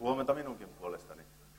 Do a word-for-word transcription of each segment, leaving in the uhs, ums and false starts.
Huomenta minunkin puolestani.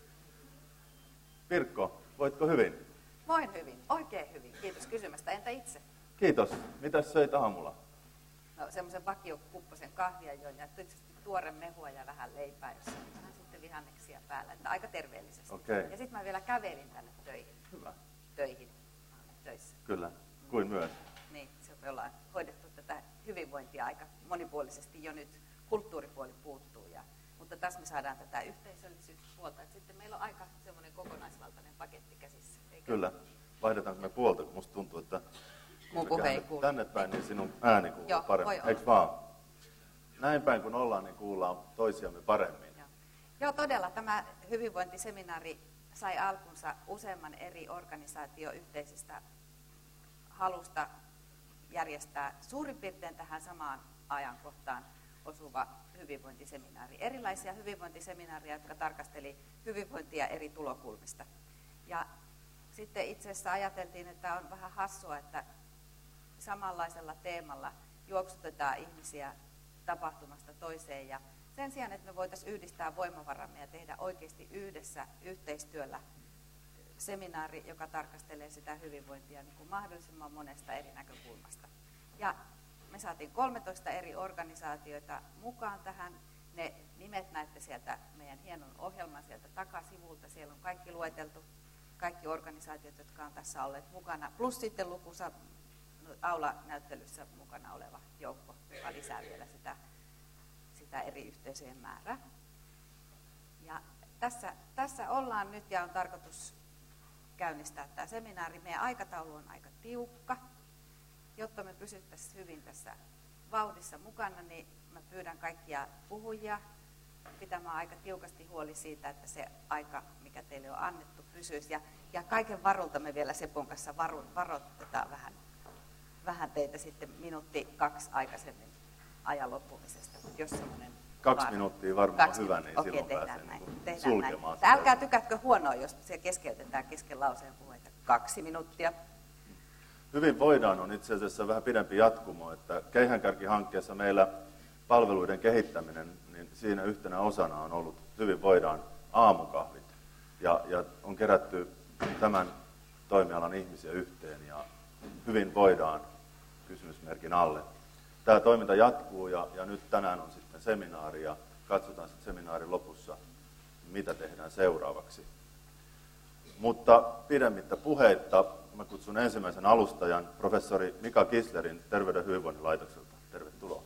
Pirkko, voitko hyvin? Voin hyvin, oikein hyvin. Kiitos kysymästä. Entä itse? Kiitos. Mitäs söit aamulla? No semmoisen vakiokupposen kahvia join ja tietysti tuore mehua ja vähän leipää, jossa on vähän sitten vihanneksia päällä. Että aika terveellisesti. Okay. Ja sitten mä vielä kävelin tänne töihin. Hyvä. Töihin. Töissä. Kyllä, kuin myös. Niin, se me ollaan hoidettu tätä hyvinvointia aika monipuolisesti jo nyt. Kulttuuripuoli puuttuu, ja, mutta tässä me saadaan tätä yhteisöllisyyspuolta. Että sitten meillä on aika semmoinen kokonaisvaltainen paketti käsissä. Eikä? Kyllä. Vaihdetaanko me puolta, kun musta tuntuu, että mun puhe ei kuulu. Tänne päin, niin sinun ääni kuuluu Joo, paremmin. Eikö vaan? Näin päin kun ollaan, niin kuullaan toisiamme paremmin. Joo. Joo, todella. Tämä hyvinvointiseminaari sai alkunsa useamman eri organisaation yhteisestä halusta järjestää suurin piirtein tähän samaan ajankohtaan osuva hyvinvointiseminaari. Erilaisia hyvinvointiseminaareja, jotka tarkasteli hyvinvointia eri tulokulmista. Ja sitten itse asiassa ajateltiin, että on vähän hassua, että samanlaisella teemalla juoksutetaan ihmisiä tapahtumasta toiseen. Ja sen sijaan, että me voitaisiin yhdistää voimavaramme ja tehdä oikeasti yhdessä yhteistyöllä seminaari, joka tarkastelee sitä hyvinvointia niin kuin mahdollisimman monesta eri näkökulmasta. Ja me saatiin kolmetoista eri organisaatioita mukaan tähän. Ne nimet näette sieltä meidän hienon ohjelman sieltä takasivulta. Siellä on kaikki lueteltu, kaikki organisaatiot, jotka on tässä olleet mukana. Plus sitten lukuisa aulanäyttelyssä mukana oleva joukko, joka lisää vielä sitä, sitä eri yhteisöjen määrää. Ja tässä, tässä ollaan nyt ja on tarkoitus käynnistää tämä seminaari. Meidän aikataulu on aika tiukka. Jotta me pysyttäisiin hyvin tässä vauhdissa mukana, niin mä pyydän kaikkia puhujia pitämään aika tiukasti huoli siitä, että se aika, mikä teille on annettu, pysyisi. Ja, ja kaiken varulta me vielä Sepon kanssa varu, varoitetaan vähän, vähän teitä sitten minuutti kaksi aikaisemmin ajan loppumisesta. Jos kaksi var... minuuttia varmaan kaksi hyvä, niin Okei, silloin tehdään pääsee näin. Tehdään sulkemaan. Näin. Älkää tykätkö huonoa, jos se keskeytetään kesken lauseen puheita. Kaksi minuuttia. Hyvin voidaan on itse asiassa vähän pidempi jatkumo, että Keihäänkärki-hankkeessa meillä palveluiden kehittäminen, niin siinä yhtenä osana on ollut Hyvin voidaan aamukahvit. Ja, ja on kerätty tämän toimialan ihmisiä yhteen ja Hyvin voidaan kysymysmerkin alle. Tämä toiminta jatkuu ja, ja nyt tänään on sitten seminaari ja katsotaan sitten seminaarin lopussa, mitä tehdään seuraavaksi. Mutta pidemmittä puheitta mä kutsun ensimmäisen alustajan, professori Mika Kisslerin Terveyden ja hyvinvoinnin laitokselta. Tervetuloa.